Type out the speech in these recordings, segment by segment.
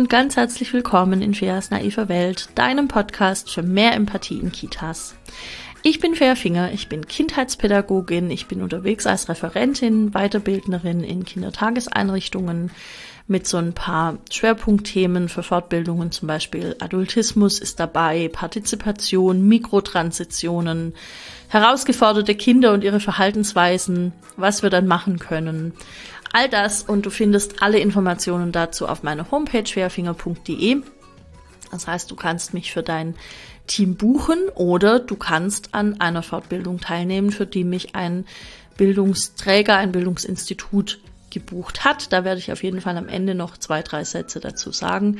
und ganz herzlich willkommen in Feas naiver Welt, deinem Podcast für mehr Empathie in Kitas. Ich bin Fea Finger, ich bin Kindheitspädagogin, ich bin unterwegs als Referentin, Weiterbildnerin in Kindertageseinrichtungen mit so ein paar Schwerpunktthemen für Fortbildungen, zum Beispiel Adultismus ist dabei, Partizipation, Mikrotransitionen, herausgeforderte Kinder und ihre Verhaltensweisen, was wir dann machen können. All das und du findest alle Informationen dazu auf meiner Homepage feafinger.de. Das heißt, du kannst mich für dein Team buchen oder du kannst an einer Fortbildung teilnehmen, für die mich ein Bildungsträger, ein Bildungsinstitut gebucht hat. Da werde ich auf jeden Fall am Ende noch 2-3 Sätze dazu sagen.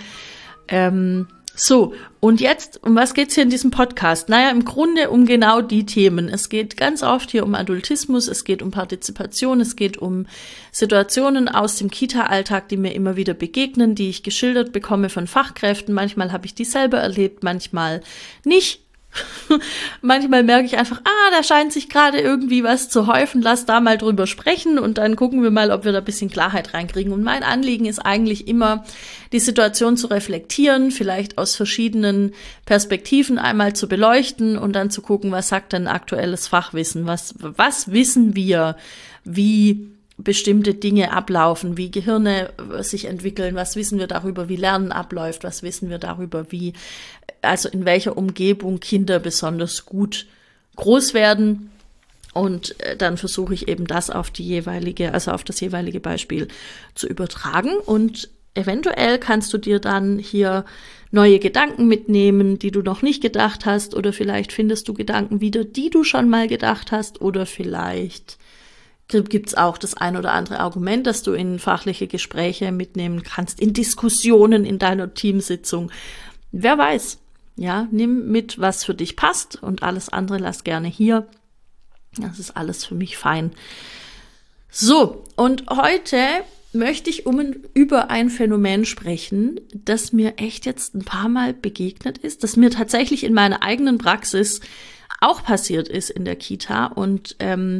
So, und jetzt, um was geht's hier in diesem Podcast? Naja, im Grunde um genau die Themen. Es geht ganz oft hier um Adultismus, es geht um Partizipation, es geht um Situationen aus dem Kita-Alltag, die mir immer wieder begegnen, die ich geschildert bekomme von Fachkräften. Manchmal habe ich die selber erlebt, manchmal nicht. Manchmal merke ich einfach, da scheint sich gerade irgendwie was zu häufen, lass da mal drüber sprechen und dann gucken wir mal, ob wir da ein bisschen Klarheit reinkriegen. Und mein Anliegen ist eigentlich immer, die Situation zu reflektieren, vielleicht aus verschiedenen Perspektiven einmal zu beleuchten und dann zu gucken, was sagt denn aktuelles Fachwissen, was wissen wir, wie bestimmte Dinge ablaufen, wie Gehirne sich entwickeln, was wissen wir darüber, wie Lernen abläuft, was wissen wir darüber, also in welcher Umgebung Kinder besonders gut groß werden. Und dann versuche ich eben das auf das jeweilige Beispiel zu übertragen. Und eventuell kannst du dir dann hier neue Gedanken mitnehmen, die du noch nicht gedacht hast, oder vielleicht findest du Gedanken wieder, die du schon mal gedacht hast, oder vielleicht gibt's auch das ein oder andere Argument, das du in fachliche Gespräche mitnehmen kannst, in Diskussionen in deiner Teamsitzung. Wer weiß, ja, nimm mit, was für dich passt und alles andere lass gerne hier. Das ist alles für mich fein. So, und heute möchte ich über ein Phänomen sprechen, das mir echt jetzt ein paar Mal begegnet ist, das mir tatsächlich in meiner eigenen Praxis auch passiert ist in der Kita und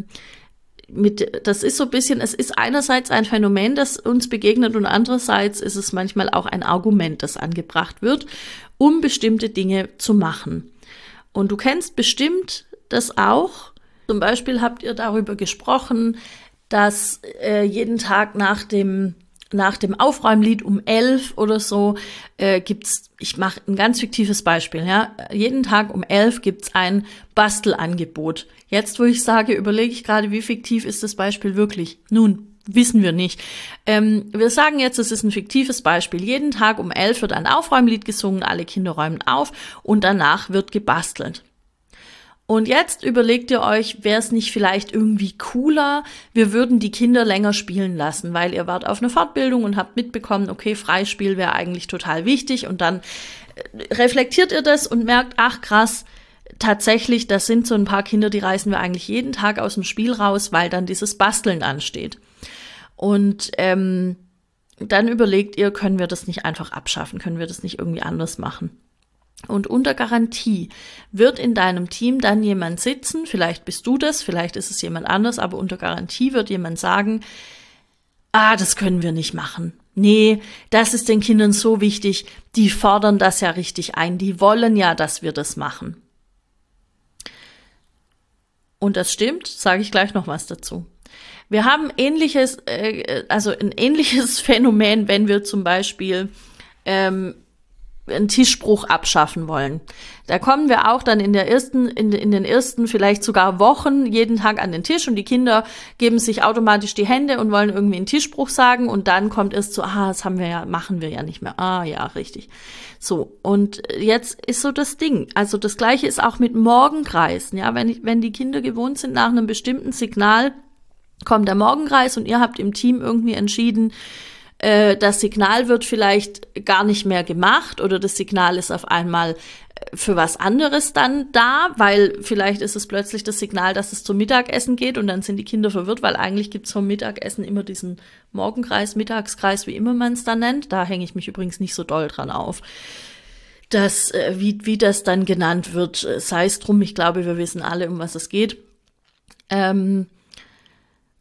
das ist so ein bisschen, es ist einerseits ein Phänomen, das uns begegnet und andererseits ist es manchmal auch ein Argument, das angebracht wird, um bestimmte Dinge zu machen. Und du kennst bestimmt das auch. Zum Beispiel habt ihr darüber gesprochen, dass jeden Tag nach dem Aufräumlied um 11 oder so ich mache ein ganz fiktives Beispiel, ja, jeden Tag um 11 gibt's ein Bastelangebot. Jetzt, wo ich sage, überlege ich gerade, wie fiktiv ist das Beispiel wirklich? Nun, wissen wir nicht. Wir sagen jetzt, es ist ein fiktives Beispiel. Jeden Tag um 11 wird ein Aufräumlied gesungen, alle Kinder räumen auf und danach wird gebastelt. Und jetzt überlegt ihr euch, wäre es nicht vielleicht irgendwie cooler, wir würden die Kinder länger spielen lassen, weil ihr wart auf einer Fortbildung und habt mitbekommen, okay, Freispiel wäre eigentlich total wichtig und dann reflektiert ihr das und merkt, ach krass, tatsächlich, das sind so ein paar Kinder, die reißen wir eigentlich jeden Tag aus dem Spiel raus, weil dann dieses Basteln ansteht. Und dann überlegt ihr, können wir das nicht einfach abschaffen, können wir das nicht irgendwie anders machen? Und unter Garantie wird in deinem Team dann jemand sitzen, vielleicht bist du das, vielleicht ist es jemand anders, aber unter Garantie wird jemand sagen, das können wir nicht machen. Nee, das ist den Kindern so wichtig, die fordern das ja richtig ein, die wollen ja, dass wir das machen. Und das stimmt, sage ich gleich noch was dazu. Wir haben ein ähnliches Phänomen, wenn wir zum Beispiel einen Tischbruch abschaffen wollen. Da kommen wir auch dann in den ersten vielleicht sogar Wochen jeden Tag an den Tisch und die Kinder geben sich automatisch die Hände und wollen irgendwie einen Tischbruch sagen und dann kommt es zu, das machen wir ja nicht mehr. Ja, richtig. So, und jetzt ist so das Ding. Also das Gleiche ist auch mit Morgenkreisen. Ja, wenn die Kinder gewohnt sind, nach einem bestimmten Signal kommt der Morgenkreis und ihr habt im Team irgendwie entschieden, das Signal wird vielleicht gar nicht mehr gemacht oder das Signal ist auf einmal für was anderes dann da, weil vielleicht ist es plötzlich das Signal, dass es zum Mittagessen geht und dann sind die Kinder verwirrt, weil eigentlich gibt's vom Mittagessen immer diesen Morgenkreis, Mittagskreis, wie immer man es dann nennt. Da hänge ich mich übrigens nicht so doll dran auf. Wie das dann genannt wird, sei es drum, ich glaube, wir wissen alle, um was es geht.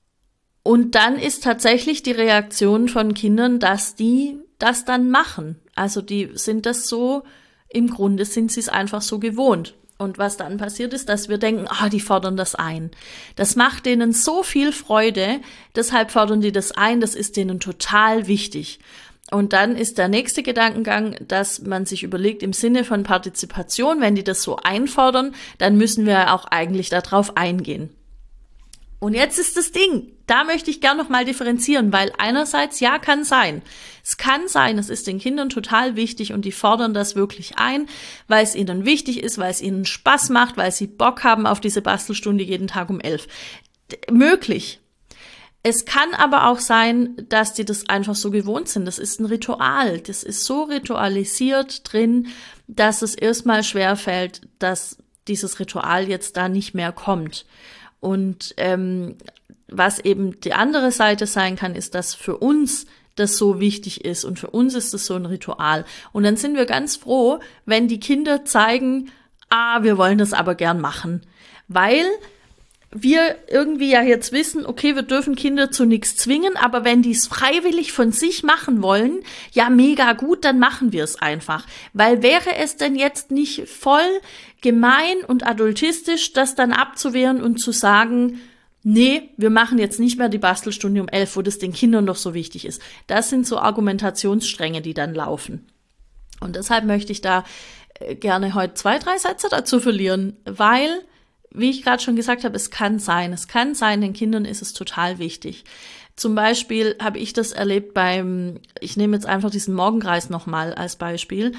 Und dann ist tatsächlich die Reaktion von Kindern, dass die das dann machen. Also die sind das so, im Grunde sind sie es einfach so gewohnt. Und was dann passiert ist, dass wir denken, die fordern das ein. Das macht denen so viel Freude, deshalb fordern die das ein, das ist denen total wichtig. Und dann ist der nächste Gedankengang, dass man sich überlegt, im Sinne von Partizipation, wenn die das so einfordern, dann müssen wir auch eigentlich darauf eingehen. Und jetzt ist das Ding, da möchte ich gern nochmal differenzieren, weil einerseits, ja, kann sein. Es kann sein, es ist den Kindern total wichtig und die fordern das wirklich ein, weil es ihnen wichtig ist, weil es ihnen Spaß macht, weil sie Bock haben auf diese Bastelstunde jeden Tag um 11. Möglich. Es kann aber auch sein, dass die das einfach so gewohnt sind. Das ist ein Ritual. Das ist so ritualisiert drin, dass es erstmal schwerfällt, dass dieses Ritual jetzt da nicht mehr kommt. Und was eben die andere Seite sein kann, ist, dass für uns das so wichtig ist und für uns ist das so ein Ritual. Und dann sind wir ganz froh, wenn die Kinder zeigen, wir wollen das aber gern machen, weil wir irgendwie ja jetzt wissen, okay, wir dürfen Kinder zu nichts zwingen, aber wenn die es freiwillig von sich machen wollen, ja mega gut, dann machen wir es einfach. Weil wäre es denn jetzt nicht voll gemein und adultistisch, das dann abzuwehren und zu sagen, nee, wir machen jetzt nicht mehr die Bastelstunde um 11, wo das den Kindern doch so wichtig ist. Das sind so Argumentationsstränge, die dann laufen. Und deshalb möchte ich da gerne heute 2, 3 Sätze dazu verlieren, weil, wie ich gerade schon gesagt habe, es kann sein, den Kindern ist es total wichtig. Zum Beispiel habe ich das erlebt ich nehme jetzt einfach diesen Morgenkreis nochmal als Beispiel,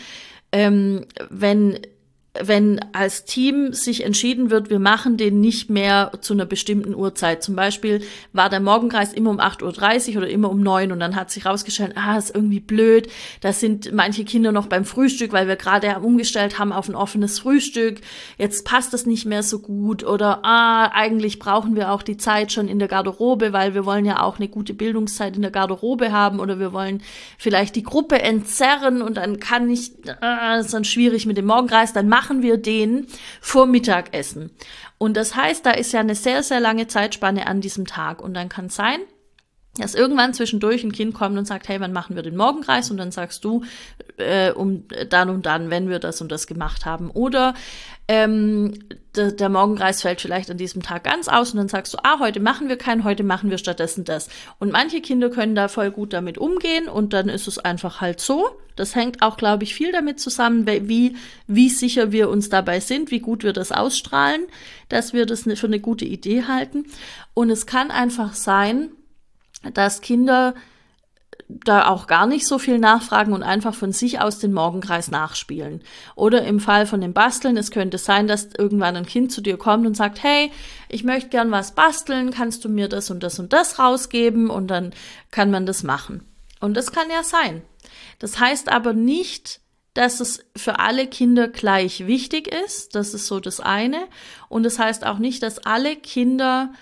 wenn als Team sich entschieden wird, wir machen den nicht mehr zu einer bestimmten Uhrzeit. Zum Beispiel war der Morgenkreis immer um 8:30 Uhr oder immer um 9 und dann hat sich rausgestellt, ist irgendwie blöd, da sind manche Kinder noch beim Frühstück, weil wir gerade umgestellt haben auf ein offenes Frühstück, jetzt passt das nicht mehr so gut oder eigentlich brauchen wir auch die Zeit schon in der Garderobe, weil wir wollen ja auch eine gute Bildungszeit in der Garderobe haben oder wir wollen vielleicht die Gruppe entzerren und dann ist dann schwierig mit dem Morgenkreis, dann machen wir den vor Mittagessen. Und das heißt, da ist ja eine sehr, sehr lange Zeitspanne an diesem Tag. Und dann kann es sein, dass irgendwann zwischendurch ein Kind kommt und sagt, hey, wann machen wir den Morgenkreis? Und dann sagst du, um dann und dann, wenn wir das und das gemacht haben. Oder der Morgenkreis fällt vielleicht an diesem Tag ganz aus und dann sagst du, heute machen wir keinen, heute machen wir stattdessen das. Und manche Kinder können da voll gut damit umgehen und dann ist es einfach halt so. Das hängt auch, glaube ich, viel damit zusammen, wie sicher wir uns dabei sind, wie gut wir das ausstrahlen, dass wir das für eine gute Idee halten. Und es kann einfach sein, dass Kinder da auch gar nicht so viel nachfragen und einfach von sich aus den Morgenkreis nachspielen. Oder im Fall von dem Basteln, es könnte sein, dass irgendwann ein Kind zu dir kommt und sagt, hey, ich möchte gern was basteln, kannst du mir das und das und das rausgeben? Und dann kann man das machen. Und das kann ja sein. Das heißt aber nicht, dass es für alle Kinder gleich wichtig ist. Das ist so das eine. Und das heißt auch nicht, dass alle Kinder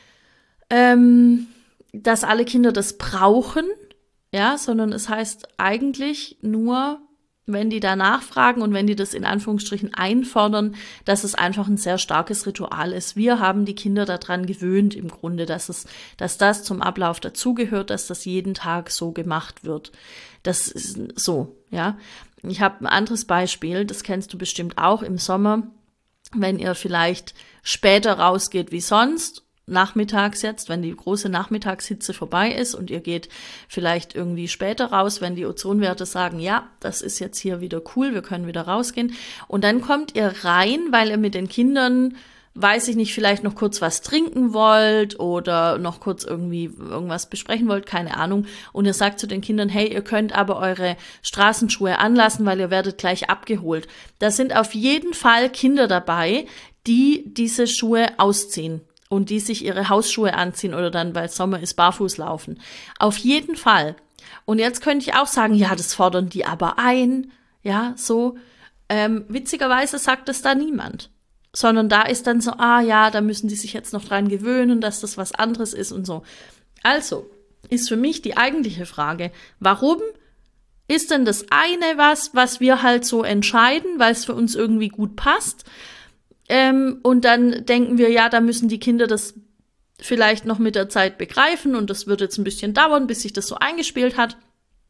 das brauchen, ja, sondern es heißt eigentlich nur, wenn die da nachfragen und wenn die das in Anführungsstrichen einfordern, dass es einfach ein sehr starkes Ritual ist. Wir haben die Kinder daran gewöhnt im Grunde, dass das zum Ablauf dazugehört, dass das jeden Tag so gemacht wird. Das ist so, ja. Ich habe ein anderes Beispiel, das kennst du bestimmt auch im Sommer, wenn ihr vielleicht später rausgeht wie sonst, nachmittags jetzt, wenn die große Nachmittagshitze vorbei ist und ihr geht vielleicht irgendwie später raus, wenn die Ozonwerte sagen, ja, das ist jetzt hier wieder cool, wir können wieder rausgehen. Und dann kommt ihr rein, weil ihr mit den Kindern, weiß ich nicht, vielleicht noch kurz was trinken wollt oder noch kurz irgendwie irgendwas besprechen wollt, keine Ahnung. Und ihr sagt zu den Kindern, hey, ihr könnt aber eure Straßenschuhe anlassen, weil ihr werdet gleich abgeholt. Da sind auf jeden Fall Kinder dabei, die diese Schuhe ausziehen. Und die sich ihre Hausschuhe anziehen oder dann, weil Sommer ist, barfuß laufen. Auf jeden Fall. Und jetzt könnte ich auch sagen, ja, das fordern die aber ein. Ja, so. Witzigerweise sagt das da niemand. Sondern da ist dann so, da müssen die sich jetzt noch dran gewöhnen, dass das was anderes ist und so. Also, ist für mich die eigentliche Frage, warum ist denn das eine was wir halt so entscheiden, weil es für uns irgendwie gut passt? Und dann denken wir, ja, da müssen die Kinder das vielleicht noch mit der Zeit begreifen und das wird jetzt ein bisschen dauern, bis sich das so eingespielt hat.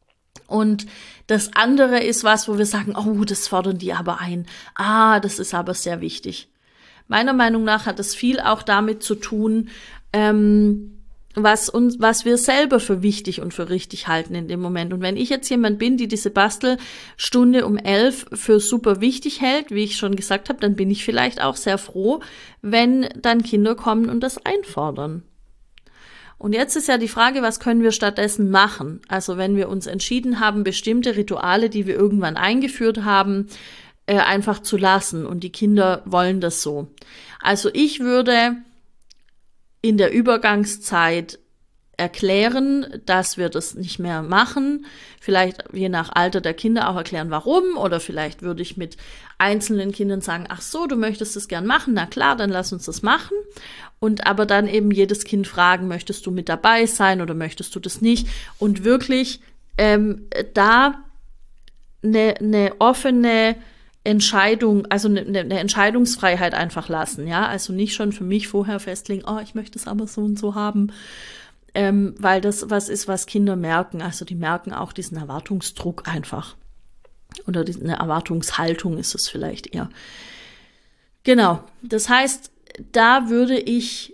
Und das andere ist was, wo wir sagen, oh, das fordern die aber ein. Das ist aber sehr wichtig. Meiner Meinung nach hat es viel auch damit zu tun, was wir selber für wichtig und für richtig halten in dem Moment. Und wenn ich jetzt jemand bin, die diese Bastelstunde um 11 für super wichtig hält, wie ich schon gesagt habe, dann bin ich vielleicht auch sehr froh, wenn dann Kinder kommen und das einfordern. Und jetzt ist ja die Frage, was können wir stattdessen machen? Also wenn wir uns entschieden haben, bestimmte Rituale, die wir irgendwann eingeführt haben, einfach zu lassen und die Kinder wollen das so. Also ich würde in der Übergangszeit erklären, dass wir das nicht mehr machen. Vielleicht je nach Alter der Kinder auch erklären, warum. Oder vielleicht würde ich mit einzelnen Kindern sagen, ach so, du möchtest das gern machen. Na klar, dann lass uns das machen. Und aber dann eben jedes Kind fragen, möchtest du mit dabei sein oder möchtest du das nicht? Und wirklich da eine offene Entscheidung, also eine Entscheidungsfreiheit einfach lassen, ja, also nicht schon für mich vorher festlegen, ich möchte es aber so und so haben, weil das was ist, was Kinder merken, also die merken auch diesen Erwartungsdruck einfach oder eine Erwartungshaltung ist es vielleicht eher. Genau, das heißt, da würde ich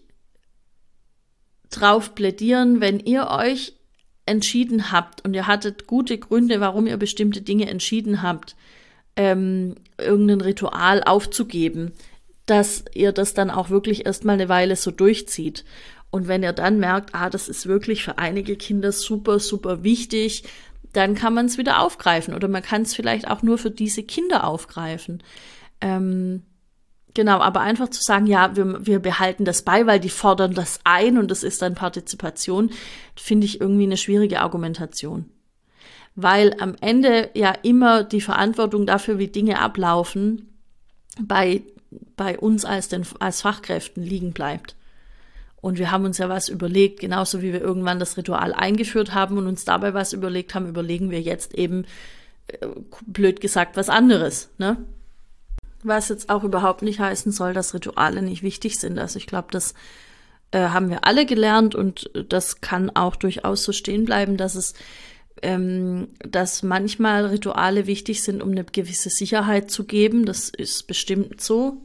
drauf plädieren, wenn ihr euch entschieden habt und ihr hattet gute Gründe, warum ihr bestimmte Dinge entschieden habt, irgendein Ritual aufzugeben, dass ihr das dann auch wirklich erstmal eine Weile so durchzieht. Und wenn ihr dann merkt, das ist wirklich für einige Kinder super, super wichtig, dann kann man es wieder aufgreifen oder man kann es vielleicht auch nur für diese Kinder aufgreifen. Genau, aber einfach zu sagen, ja, wir behalten das bei, weil die fordern das ein und das ist dann Partizipation, finde ich irgendwie eine schwierige Argumentation. Weil am Ende ja immer die Verantwortung dafür, wie Dinge ablaufen, bei uns als Fachkräften liegen bleibt. Und wir haben uns ja was überlegt, genauso wie wir irgendwann das Ritual eingeführt haben und uns dabei was überlegt haben, überlegen wir jetzt eben, blöd gesagt, was anderes, ne? Was jetzt auch überhaupt nicht heißen soll, dass Rituale nicht wichtig sind. Also ich glaube, das haben wir alle gelernt und das kann auch durchaus so stehen bleiben, dass manchmal Rituale wichtig sind, um eine gewisse Sicherheit zu geben. Das ist bestimmt so.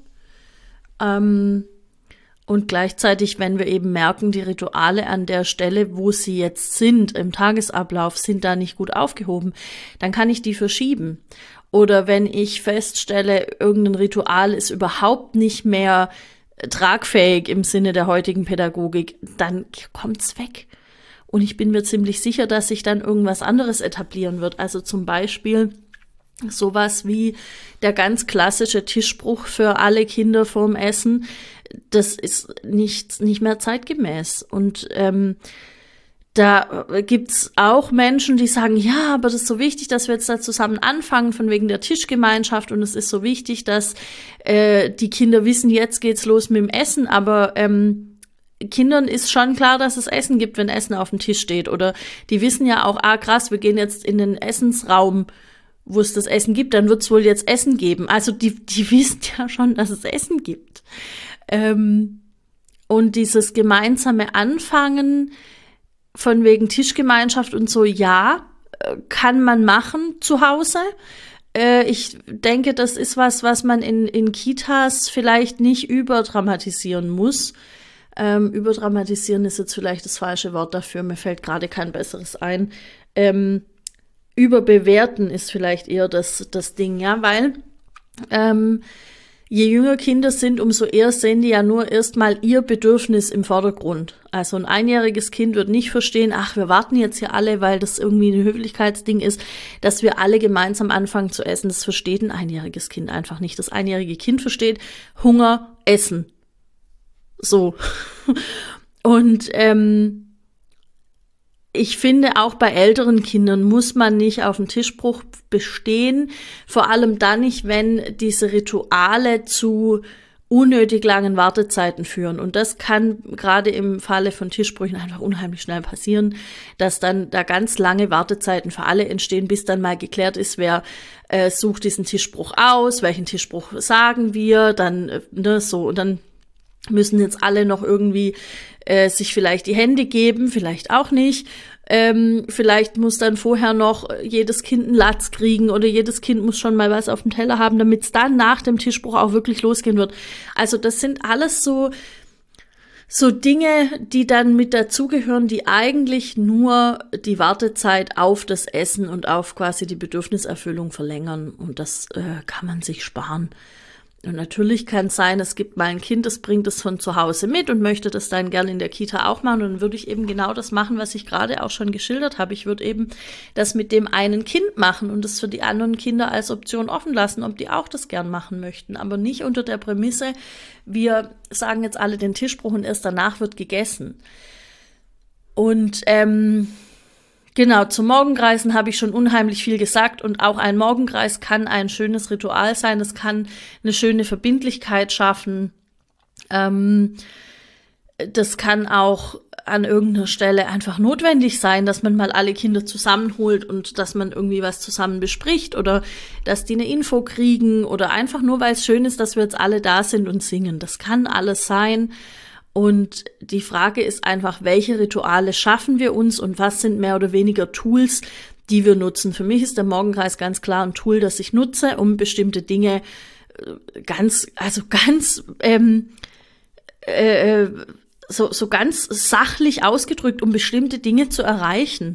Und gleichzeitig, wenn wir eben merken, die Rituale an der Stelle, wo sie jetzt sind, im Tagesablauf, sind da nicht gut aufgehoben, dann kann ich die verschieben. Oder wenn ich feststelle, irgendein Ritual ist überhaupt nicht mehr tragfähig im Sinne der heutigen Pädagogik, dann kommt's weg. Und ich bin mir ziemlich sicher, dass sich dann irgendwas anderes etablieren wird. Also zum Beispiel sowas wie der ganz klassische Tischspruch für alle Kinder vorm Essen. Das ist nicht mehr zeitgemäß. Und da gibt's auch Menschen, die sagen, ja, aber das ist so wichtig, dass wir jetzt da zusammen anfangen, von wegen der Tischgemeinschaft. Und es ist so wichtig, dass die Kinder wissen, jetzt geht's los mit dem Essen. Aber Kindern ist schon klar, dass es Essen gibt, wenn Essen auf dem Tisch steht. Oder die wissen ja auch, krass, wir gehen jetzt in den Essensraum, wo es das Essen gibt, dann wird es wohl jetzt Essen geben. Also die wissen ja schon, dass es Essen gibt. Und dieses gemeinsame Anfangen von wegen Tischgemeinschaft und so, ja, kann man machen zu Hause. Ich denke, das ist was man in Kitas vielleicht nicht überdramatisieren muss. Überdramatisieren ist jetzt vielleicht das falsche Wort dafür, mir fällt gerade kein besseres ein. Überbewerten ist vielleicht eher das Ding, ja, weil je jünger Kinder sind, umso eher sehen die ja nur erstmal ihr Bedürfnis im Vordergrund. Also ein einjähriges Kind wird nicht verstehen, wir warten jetzt hier alle, weil das irgendwie ein Höflichkeitsding ist, dass wir alle gemeinsam anfangen zu essen. Das versteht ein einjähriges Kind einfach nicht. Das einjährige Kind versteht Hunger, Essen. So. Und ich finde, auch bei älteren Kindern muss man nicht auf den Tischbruch bestehen, vor allem dann nicht, wenn diese Rituale zu unnötig langen Wartezeiten führen. Und das kann gerade im Falle von Tischbrüchen einfach unheimlich schnell passieren, dass dann da ganz lange Wartezeiten für alle entstehen, bis dann mal geklärt ist, wer sucht diesen Tischbruch aus, welchen Tischbruch sagen wir, dann so, und dann müssen jetzt alle noch irgendwie sich vielleicht die Hände geben, vielleicht auch nicht. Vielleicht muss dann vorher noch jedes Kind einen Latz kriegen oder jedes Kind muss schon mal was auf dem Teller haben, damit es dann nach dem Tischbruch auch wirklich losgehen wird. Also das sind alles so Dinge, die dann mit dazugehören, die eigentlich nur die Wartezeit auf das Essen und auf quasi die Bedürfniserfüllung verlängern. Und das kann man sich sparen. Und natürlich kann es sein, es gibt mal ein Kind, das bringt es von zu Hause mit und möchte das dann gerne in der Kita auch machen. Und dann würde ich eben genau das machen, was ich gerade auch schon geschildert habe. Ich würde eben das mit dem einen Kind machen und das für die anderen Kinder als Option offen lassen, ob die auch das gern machen möchten. Aber nicht unter der Prämisse, wir sagen jetzt alle den Tischbruch und erst danach wird gegessen. Und genau, zum Morgenkreisen habe ich schon unheimlich viel gesagt und auch ein Morgenkreis kann ein schönes Ritual sein, es kann eine schöne Verbindlichkeit schaffen, das kann auch an irgendeiner Stelle einfach notwendig sein, dass man mal alle Kinder zusammenholt und dass man irgendwie was zusammen bespricht oder dass die eine Info kriegen oder einfach nur, weil es schön ist, dass wir jetzt alle da sind und singen. Das kann alles sein. Und die Frage ist einfach, welche Rituale schaffen wir uns und was sind mehr oder weniger Tools, die wir nutzen. Für mich ist der Morgenkreis ganz klar ein Tool, das ich nutze, um bestimmte Dinge ganz sachlich ausgedrückt, um bestimmte Dinge zu erreichen.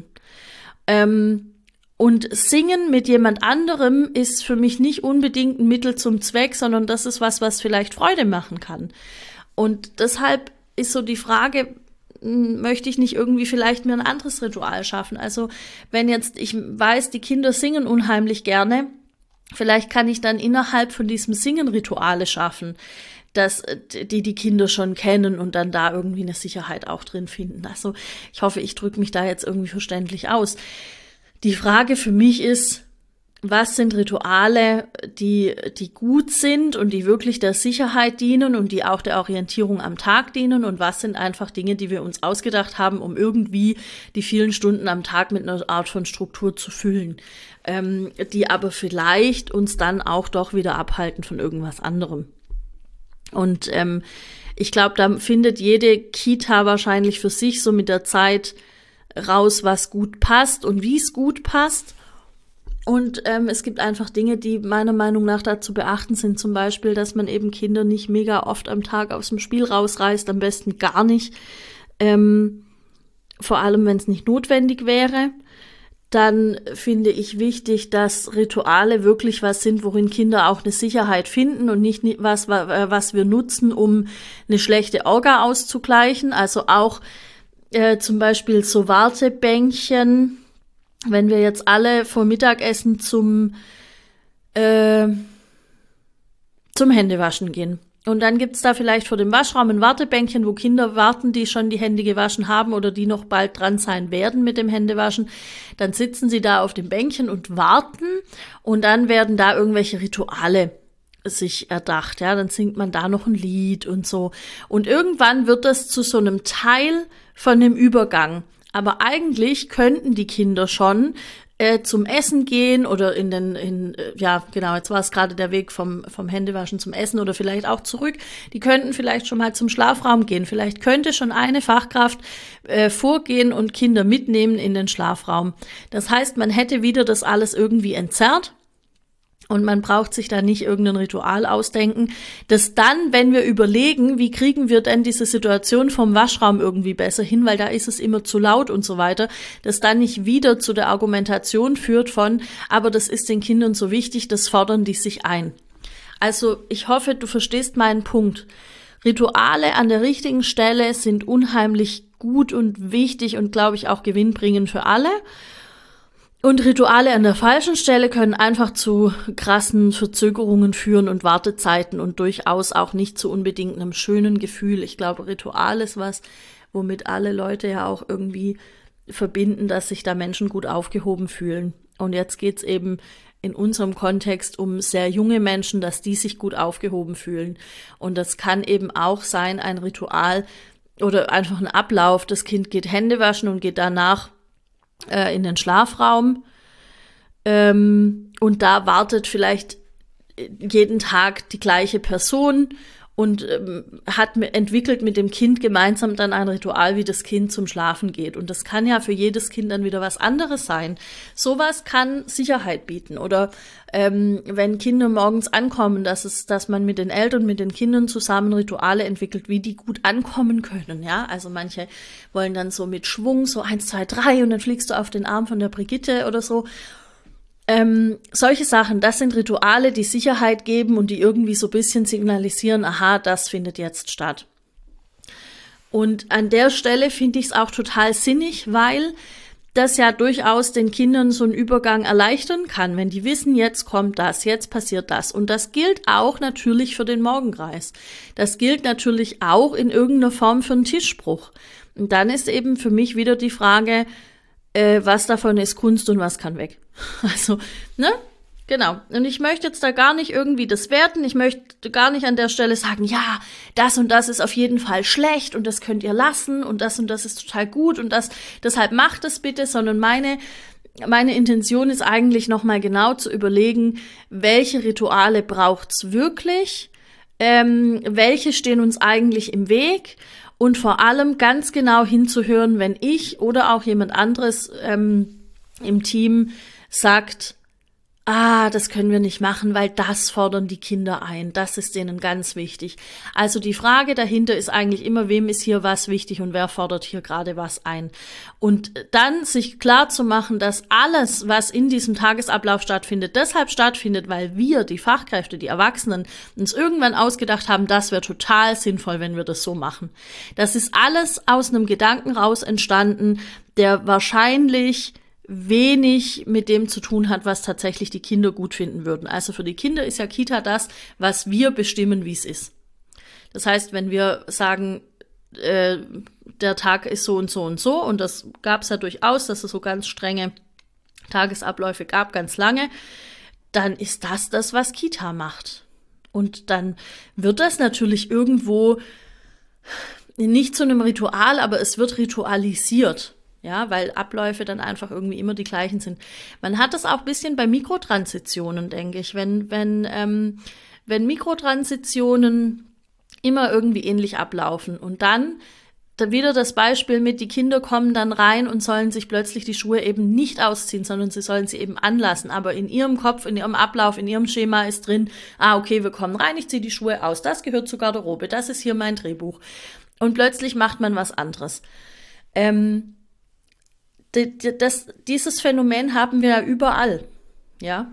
Und Singen mit jemand anderem ist für mich nicht unbedingt ein Mittel zum Zweck, sondern das ist was vielleicht Freude machen kann. Und deshalb ist so die Frage, möchte ich nicht irgendwie vielleicht mir ein anderes Ritual schaffen? Also wenn jetzt, ich weiß, die Kinder singen unheimlich gerne, vielleicht kann ich dann innerhalb von diesem Singen Rituale schaffen, dass die Kinder schon kennen und dann da irgendwie eine Sicherheit auch drin finden. Also ich hoffe, ich drücke mich da jetzt irgendwie verständlich aus. Die Frage für mich ist, was sind Rituale, die gut sind und die wirklich der Sicherheit dienen und die auch der Orientierung am Tag dienen und was sind einfach Dinge, die wir uns ausgedacht haben, um irgendwie die vielen Stunden am Tag mit einer Art von Struktur zu füllen, die aber vielleicht uns dann auch doch wieder abhalten von irgendwas anderem. Und ich glaube, da findet jede Kita wahrscheinlich für sich so mit der Zeit raus, was gut passt und wie es gut passt. Und es gibt einfach Dinge, die meiner Meinung nach da zu beachten sind. Zum Beispiel, dass man eben Kinder nicht mega oft am Tag aus dem Spiel rausreißt, am besten gar nicht. Vor allem, wenn es nicht notwendig wäre. Dann finde ich wichtig, dass Rituale wirklich was sind, worin Kinder auch eine Sicherheit finden und nicht was wir nutzen, um eine schlechte Orga auszugleichen. Also auch zum Beispiel so Wartebänkchen. Wenn wir jetzt alle vor Mittagessen zum Händewaschen gehen. Und dann gibt's da vielleicht vor dem Waschraum ein Wartebänkchen, wo Kinder warten, die schon die Hände gewaschen haben oder die noch bald dran sein werden mit dem Händewaschen. Dann sitzen sie da auf dem Bänkchen und warten und dann werden da irgendwelche Rituale sich erdacht. Ja, dann singt man da noch ein Lied und so. Und irgendwann wird das zu so einem Teil von dem Übergang. Aber eigentlich könnten die Kinder schon zum Essen gehen oder jetzt war es gerade der Weg vom Händewaschen zum Essen oder vielleicht auch zurück. Die könnten vielleicht schon mal zum Schlafraum gehen. Vielleicht könnte schon eine Fachkraft vorgehen und Kinder mitnehmen in den Schlafraum. Das heißt, man hätte wieder das alles irgendwie entzerrt. Und man braucht sich da nicht irgendein Ritual ausdenken, das dann, wenn wir überlegen, wie kriegen wir denn diese Situation vom Waschraum irgendwie besser hin, weil da ist es immer zu laut und so weiter, das dann nicht wieder zu der Argumentation führt von, aber das ist den Kindern so wichtig, das fordern die sich ein. Also ich hoffe, du verstehst meinen Punkt. Rituale an der richtigen Stelle sind unheimlich gut und wichtig und, glaube ich, auch gewinnbringend für alle. Und Rituale an der falschen Stelle können einfach zu krassen Verzögerungen führen und Wartezeiten und durchaus auch nicht zu unbedingt einem schönen Gefühl. Ich glaube, Ritual ist was, womit alle Leute ja auch irgendwie verbinden, dass sich da Menschen gut aufgehoben fühlen. Und jetzt geht's eben in unserem Kontext um sehr junge Menschen, dass die sich gut aufgehoben fühlen. Und das kann eben auch sein, ein Ritual oder einfach ein Ablauf. Das Kind geht Hände waschen und geht danach in den Schlafraum und da wartet vielleicht jeden Tag die gleiche Person und entwickelt mit dem Kind gemeinsam dann ein Ritual, wie das Kind zum Schlafen geht. Und das kann ja für jedes Kind dann wieder was anderes sein. Sowas kann Sicherheit bieten. Oder wenn Kinder morgens ankommen, dass man mit den Eltern, mit den Kindern zusammen Rituale entwickelt, wie die gut ankommen können. Ja, also manche wollen dann so mit Schwung, so 1, 2, 3 und dann fliegst du auf den Arm von der Brigitte oder so. Solche Sachen, das sind Rituale, die Sicherheit geben und die irgendwie so ein bisschen signalisieren, aha, das findet jetzt statt. Und an der Stelle finde ich es auch total sinnig, weil das ja durchaus den Kindern so einen Übergang erleichtern kann, wenn die wissen, jetzt kommt das, jetzt passiert das. Und das gilt auch natürlich für den Morgenkreis. Das gilt natürlich auch in irgendeiner Form für einen Tischspruch. Und dann ist eben für mich wieder die Frage, was davon ist Kunst und was kann weg. Also, ne? Genau. Und ich möchte jetzt da gar nicht irgendwie das werten. Ich möchte gar nicht an der Stelle sagen, ja, das und das ist auf jeden Fall schlecht und das könnt ihr lassen und das ist total gut und deshalb macht es bitte, sondern meine Intention ist eigentlich nochmal genau zu überlegen, welche Rituale braucht's wirklich, welche stehen uns eigentlich im Weg und vor allem ganz genau hinzuhören, wenn ich oder auch jemand anderes im Team sagt, das können wir nicht machen, weil das fordern die Kinder ein. Das ist denen ganz wichtig. Also die Frage dahinter ist eigentlich immer, wem ist hier was wichtig und wer fordert hier gerade was ein. Und dann sich klar zu machen, dass alles, was in diesem Tagesablauf stattfindet, deshalb stattfindet, weil wir, die Fachkräfte, die Erwachsenen, uns irgendwann ausgedacht haben, das wäre total sinnvoll, wenn wir das so machen. Das ist alles aus einem Gedanken raus entstanden, der wahrscheinlich wenig mit dem zu tun hat, was tatsächlich die Kinder gut finden würden. Also für die Kinder ist ja Kita das, was wir bestimmen, wie es ist. Das heißt, wenn wir sagen, der Tag ist so und so und so, und das gab es ja durchaus, dass es so ganz strenge Tagesabläufe gab, ganz lange, dann ist das, was Kita macht. Und dann wird das natürlich irgendwo nicht zu einem Ritual, aber es wird ritualisiert. Ja, weil Abläufe dann einfach irgendwie immer die gleichen sind. Man hat das auch ein bisschen bei Mikrotransitionen, denke ich. Wenn Mikrotransitionen immer irgendwie ähnlich ablaufen und dann wieder das Beispiel mit, die Kinder kommen dann rein und sollen sich plötzlich die Schuhe eben nicht ausziehen, sondern sie sollen sie eben anlassen. Aber in ihrem Kopf, in ihrem Ablauf, in ihrem Schema ist drin, okay, wir kommen rein, ich ziehe die Schuhe aus, das gehört zur Garderobe, das ist hier mein Drehbuch. Und plötzlich macht man was anderes. Dieses Phänomen haben wir ja überall, ja.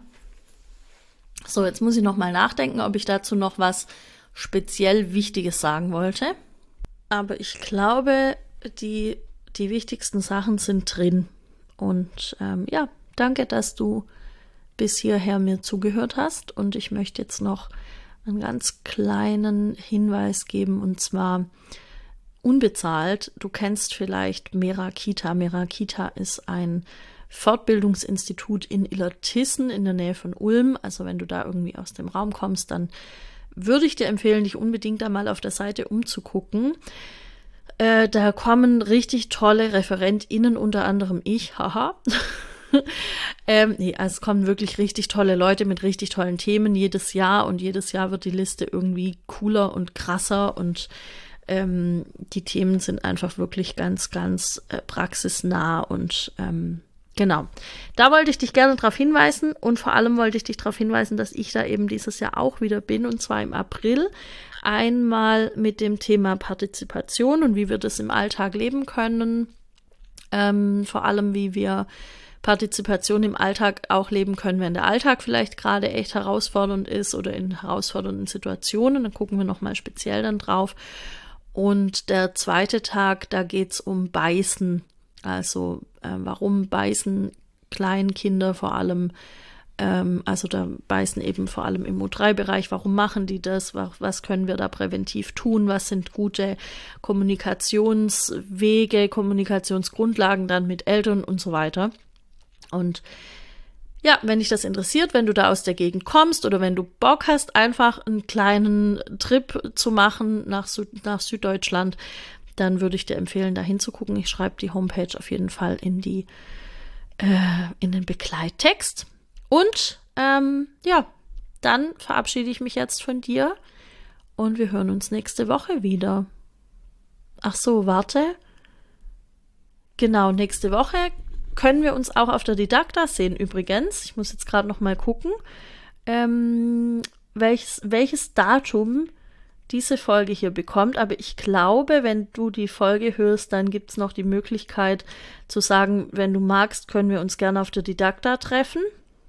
So, jetzt muss ich noch mal nachdenken, ob ich dazu noch was speziell Wichtiges sagen wollte. Aber ich glaube, die wichtigsten Sachen sind drin. Und danke, dass du bis hierher mir zugehört hast. Und ich möchte jetzt noch einen ganz kleinen Hinweis geben, und zwar unbezahlt. Du kennst vielleicht Merakita. Merakita ist ein Fortbildungsinstitut in Illertissen in der Nähe von Ulm. Also wenn du da irgendwie aus dem Raum kommst, dann würde ich dir empfehlen, dich unbedingt da mal auf der Seite umzugucken. Da kommen richtig tolle ReferentInnen, unter anderem ich, haha. Also es kommen wirklich richtig tolle Leute mit richtig tollen Themen jedes Jahr, und jedes Jahr wird die Liste irgendwie cooler und krasser, und die Themen sind einfach wirklich ganz, ganz praxisnah, und genau. Da wollte ich dich gerne darauf hinweisen, und vor allem wollte ich dich darauf hinweisen, dass ich da eben dieses Jahr auch wieder bin, und zwar im April. Einmal mit dem Thema Partizipation und wie wir das im Alltag leben können. Vor allem, wie wir Partizipation im Alltag auch leben können, wenn der Alltag vielleicht gerade echt herausfordernd ist oder in herausfordernden Situationen. Dann gucken wir nochmal speziell dann drauf. Und der zweite Tag, da geht's um Beißen. Also warum beißen Kleinkinder vor allem, also da beißen eben vor allem im U3-Bereich, warum machen die das, was können wir da präventiv tun, was sind gute Kommunikationswege, Kommunikationsgrundlagen dann mit Eltern und so weiter. Und ja, wenn dich das interessiert, wenn du da aus der Gegend kommst oder wenn du Bock hast, einfach einen kleinen Trip zu machen nach Süddeutschland, dann würde ich dir empfehlen, da hinzugucken. Ich schreibe die Homepage auf jeden Fall in den Begleittext. Und dann verabschiede ich mich jetzt von dir und wir hören uns nächste Woche wieder. Ach so, warte. Genau, nächste Woche können wir uns auch auf der Didakta sehen übrigens. Ich muss jetzt gerade noch mal gucken, welches Datum diese Folge hier bekommt. Aber ich glaube, wenn du die Folge hörst, dann gibt es noch die Möglichkeit zu sagen, wenn du magst, können wir uns gerne auf der Didakta treffen.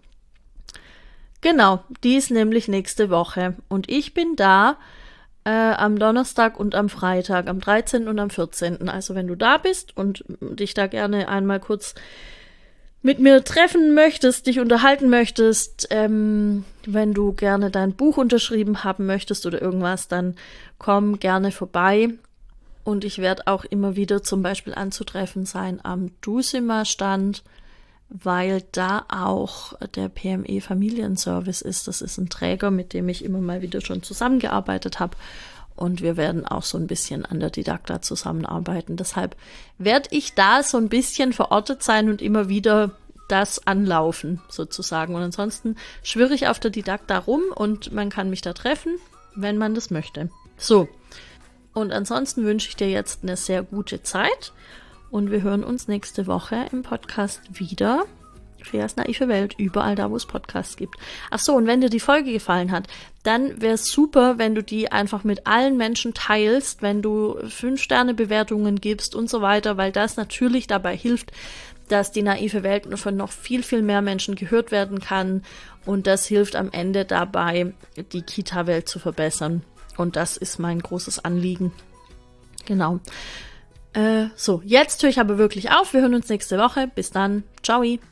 Genau, die ist nämlich nächste Woche. Und ich bin da am Donnerstag und am Freitag, am 13. und am 14. Also wenn du da bist und dich da gerne einmal kurz mit mir treffen möchtest, dich unterhalten möchtest, wenn du gerne dein Buch unterschrieben haben möchtest oder irgendwas, dann komm gerne vorbei. Und ich werde auch immer wieder zum Beispiel anzutreffen sein am Dusima-Stand, weil da auch der PME Familienservice ist. Das ist ein Träger, mit dem ich immer mal wieder schon zusammengearbeitet habe. Und wir werden auch so ein bisschen an der Didakta zusammenarbeiten. Deshalb werde ich da so ein bisschen verortet sein und immer wieder das anlaufen, sozusagen. Und ansonsten schwirre ich auf der Didakta rum und man kann mich da treffen, wenn man das möchte. So, und ansonsten wünsche ich dir jetzt eine sehr gute Zeit. Und wir hören uns nächste Woche im Podcast wieder. Feas naive Welt, überall da, wo es Podcasts gibt. Ach so, und wenn dir die Folge gefallen hat, dann wäre es super, wenn du die einfach mit allen Menschen teilst, wenn du 5-Sterne-Bewertungen gibst und so weiter, weil das natürlich dabei hilft, dass die naive Welt von noch viel, viel mehr Menschen gehört werden kann. Und das hilft am Ende dabei, die Kita-Welt zu verbessern. Und das ist mein großes Anliegen. Genau. So, jetzt höre ich aber wirklich auf. Wir hören uns nächste Woche. Bis dann. Ciao.